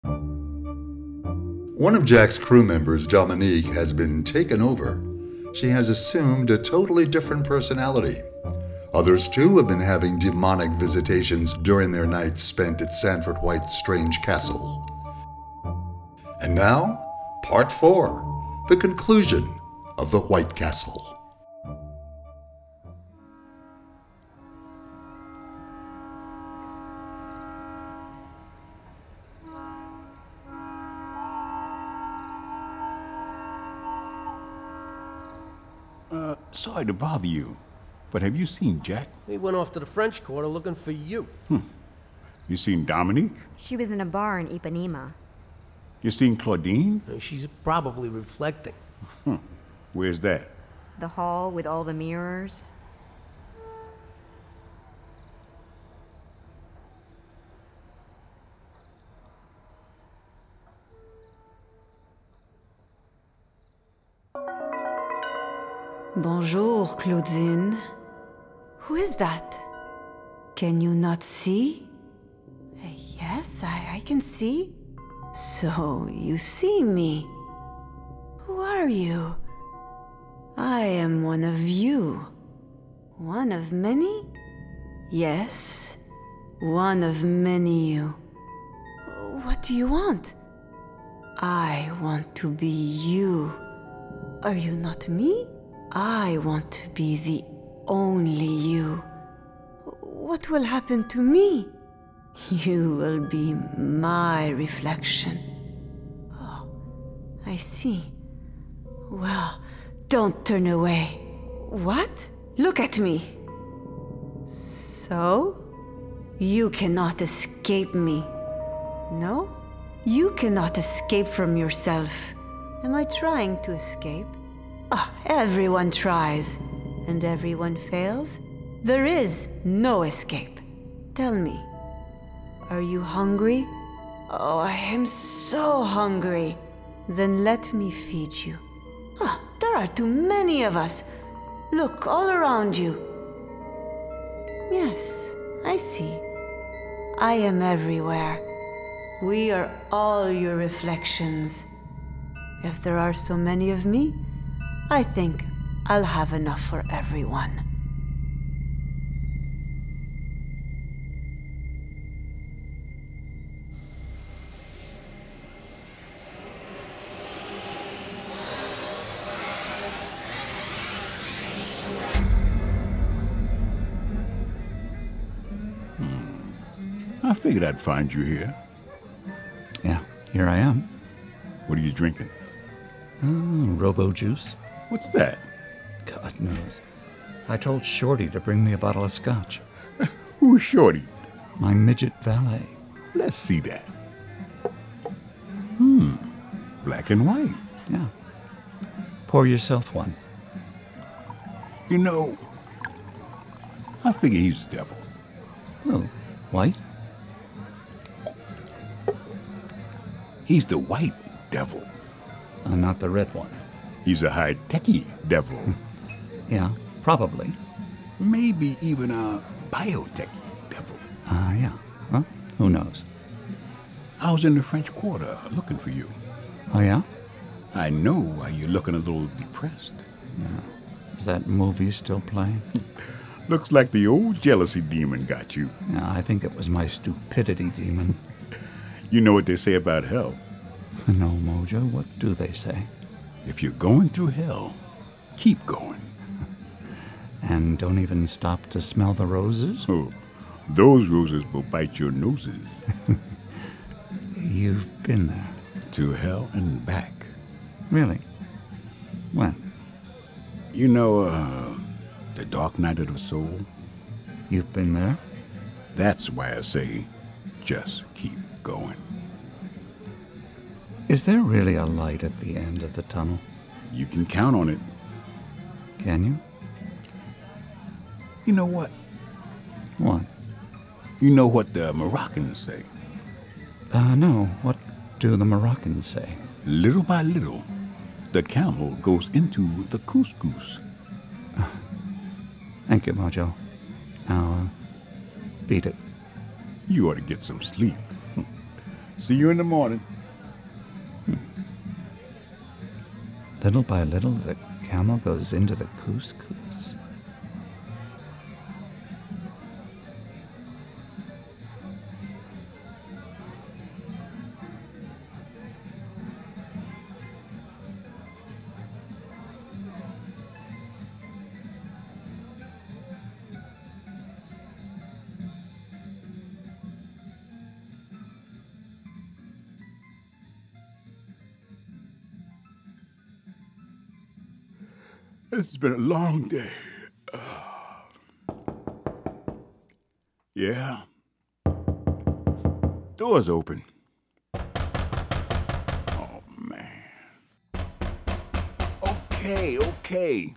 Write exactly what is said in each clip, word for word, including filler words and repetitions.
One of Jack's crew members, Dominique, has been taken over. She has assumed a totally different personality. Others, too, have been having demonic visitations during their nights spent at Sanford White's strange castle. And now, part four, the conclusion of the White Castle. Uh, sorry to bother you, but have you seen Jack? He went off to the French Quarter looking for you. Hmm. You seen Dominique? She was in a bar in Ipanema. You seen Claudine? She's probably reflecting. Hmm. Where's that? The hall with all the mirrors. Bonjour, Claudine. Who is that? Can you not see? Uh, yes, I, I can see. So, you see me. Who are you? I am one of you. One of many? Yes, one of many you. What do you want? I want to be you. Are you not me? I want to be the only you. What will happen to me? You will be my reflection. Oh, I see. Well, don't turn away. What? Look at me. So? You cannot escape me. No? You cannot escape from yourself. Am I trying to escape? Ah, everyone tries, and everyone fails. There is no escape. Tell me, are you hungry? Oh, I am so hungry. Then let me feed you. Ah, there are too many of us. Look all around you. Yes, I see. I am everywhere. We are all your reflections. If there are so many of me, I think I'll have enough for everyone. Hmm. I figured I'd find you here. Yeah, here I am. What are you drinking? Oh, Robo Juice. What's that? God knows. I told Shorty to bring me a bottle of scotch. Who's Shorty? My midget valet. Let's see that. Hmm. Black and white. Yeah. Pour yourself one. You know, I figure he's the devil. Oh, white? He's the white devil. Uh, not the red one. He's a high-techy devil. Yeah, probably. Maybe even a biotechy devil. Ah, uh, yeah. Well, who knows? I was in the French Quarter looking for you. Oh, yeah? I know why you're looking a little depressed. Yeah. Is that movie still playing? Looks like the old jealousy demon got you. No, I think it was my stupidity demon. You know what they say about hell? No, Mojo, what do they say? If you're going through hell, keep going. And don't even stop to smell the roses? Oh, those roses will bite your noses. You've been there. To hell and back. Really? When? You know, uh, the dark night of the soul? You've been there? That's why I say, just keep going. Is there really a light at the end of the tunnel? You can count on it. Can you? You know what? What? You know what the Moroccans say? Uh, no. What do the Moroccans say? Little by little, the camel goes into the couscous. Uh, thank you, Mojo. Now, uh, beat it. You ought to get some sleep. See you in the morning. Little by little, the camel goes into the couscous. This has been a long day. Uh, yeah. Door's open. Oh, man. Okay, okay.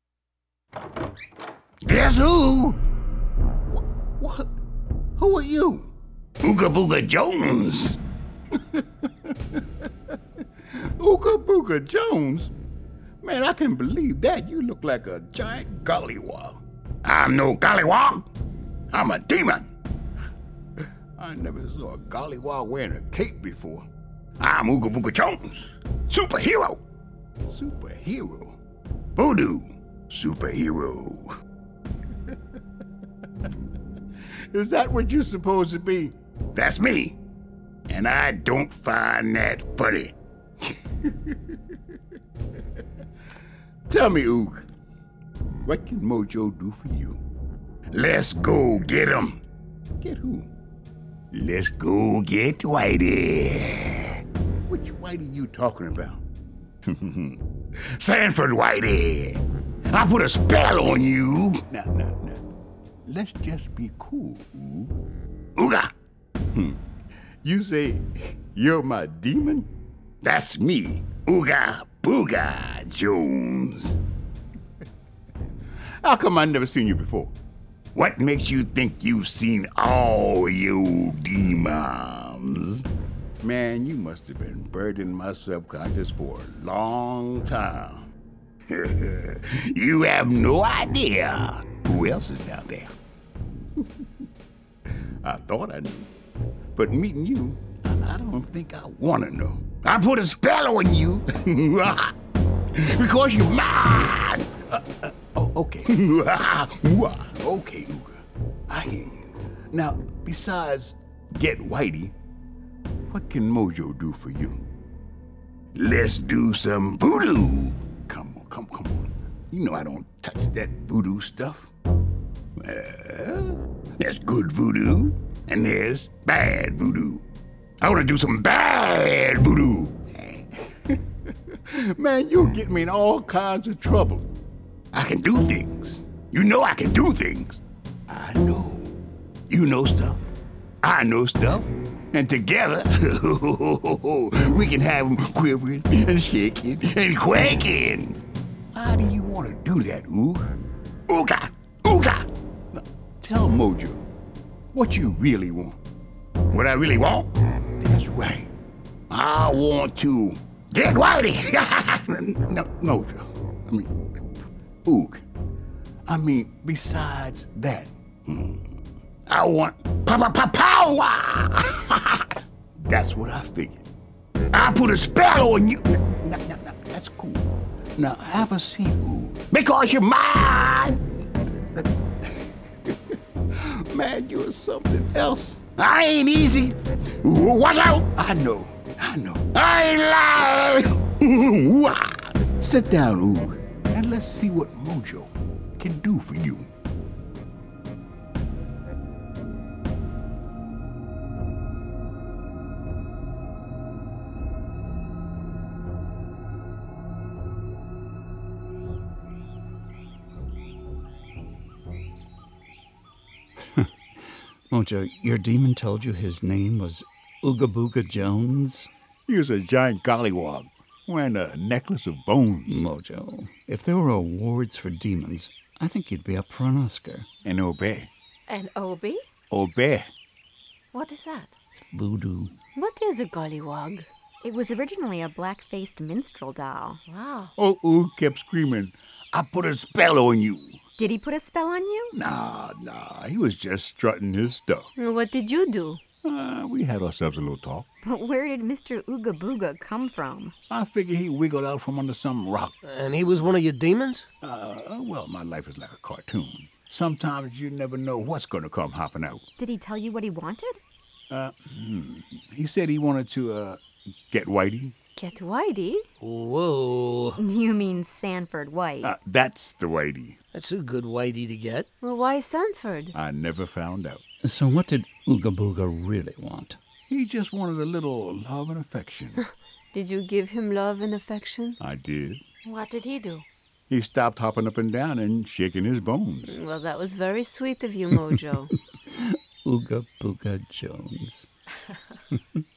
Guess who? What? what? Who are you? Ooga Booga Jones. Ooga Booga Jones? Man, I can believe that. You look like a giant gollywog. I'm no gollywog. I'm a demon. I never saw a gollywog wearing a cape before. I'm Ooga Booga Jones. Superhero. Superhero. Voodoo. Superhero. Is that what you're supposed to be? That's me. And I don't find that funny. Tell me, Ook, what can Mojo do for you? Let's go get him. Get who? Let's go get Whitey. Which Whitey you talking about? Sanford Whitey. I put a spell on you. No, no, no. Let's just be cool, Ook. Ooga. Hmm. You say you're my demon? That's me, Ooga Booga Jones. How come I never seen you before? What makes you think you've seen all you demons? Man, you must have been buried in my subconscious for a long time. You have no idea who else is down there. I thought I knew, but meeting you, I don't think I want to know. I put a spell on you because you're mine. Uh, uh, oh, okay. Okay, Ooga. I hear you. Now, besides get Whitey, what can Mojo do for you? Let's do some voodoo. Come on, come, come on. You know I don't touch that voodoo stuff. Well, there's good voodoo, and there's bad voodoo. I want to do some bad voodoo. Man, you'll get me in all kinds of trouble. I can do things. You know I can do things. I know. You know stuff. I know stuff. And together, we can have them quivering and shaking and quaking. How do you want to do that, Ook? Ooga! Ooga! Now, tell Mojo what you really want. What I really want? That's right. I want to get Whitey. no, Mojo. I mean, Ook. I mean, besides that, hmm, I want power. That's what I figured. I put a spell on you. No, no, no, that's cool. Now have a seat, Ook, because you're mine. Man, you're something else. I ain't easy. Watch out! I know, I know. I ain't lying. Sit down, Ook, and let's see what Mojo can do for you. Mojo, your demon told you his name was Ooga Booga Jones? He was a giant gollywog wearing a necklace of bones. Mojo, if there were awards for demons, I think you'd be up for an Oscar. And Obey. An Obi? Obey. What is that? It's voodoo. What is a gollywog? It was originally a black-faced minstrel doll. Wow. Oh, Ook kept screaming, I put a spell on you. Did he put a spell on you? Nah, nah, he was just strutting his stuff. What did you do? Uh, we had ourselves a little talk. But where did Mister Ooga Booga come from? I figure he wiggled out from under some rock. And he was one of your demons? Uh, well, my life is like a cartoon. Sometimes you never know what's going to come hopping out. Did he tell you what he wanted? Uh, hmm. He said he wanted to, uh, get Whitey. Get Whitey? Whoa. You mean Sanford White. Uh, that's the Whitey. That's a good whitey to get. Well, why Sanford? I never found out. So what did Ooga Booga really want? He just wanted a little love and affection. Did you give him love and affection? I did. What did he do? He stopped hopping up and down and shaking his bones. Well, that was very sweet of you, Mojo. Ooga Booga Jones.